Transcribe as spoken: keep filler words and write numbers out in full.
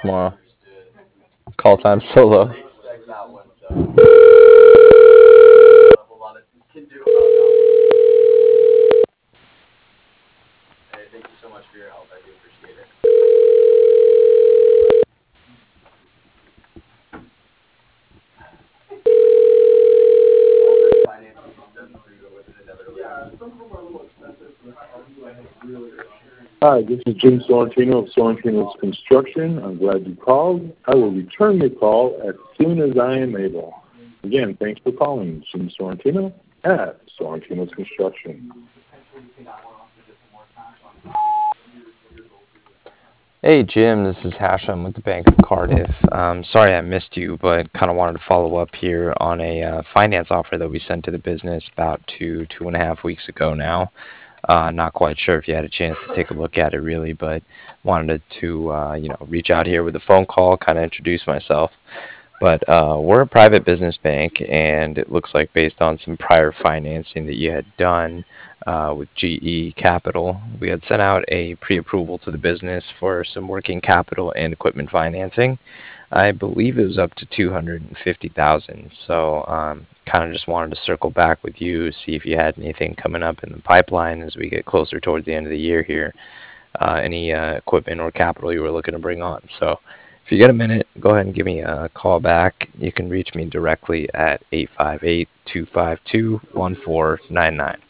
tomorrow. Call time solo. Hi, this is Jim Sorrentino of Sorrentino's Construction. I'm glad you called. I will return the call as soon as I am able. Again, thanks for calling Jim Sorrentino at Sorrentino's Construction. Hey Jim, this is Hashem with the Bank of Cardiff. Um, sorry I missed you, but kind of wanted to follow up here on a uh, finance offer that we sent to the business about two, two and a half weeks ago now. Uh, not quite sure if you had a chance to take a look at it really, but wanted to uh, you know reach out here with a phone call, kind of introduce myself. But uh, we're a private business bank, and it looks like based on some prior financing that you had done uh, with G E Capital, we had sent out a pre-approval to the business for some working capital and equipment financing. I believe it was up to two hundred fifty thousand dollars. So um, kind of just wanted to circle back with you, see if you had anything coming up in the pipeline as we get closer towards the end of the year here, uh, any uh, equipment or capital you were looking to bring on. So if you get a minute, go ahead and give me a call back. You can reach me directly at eight five eight, two five two, one four nine nine.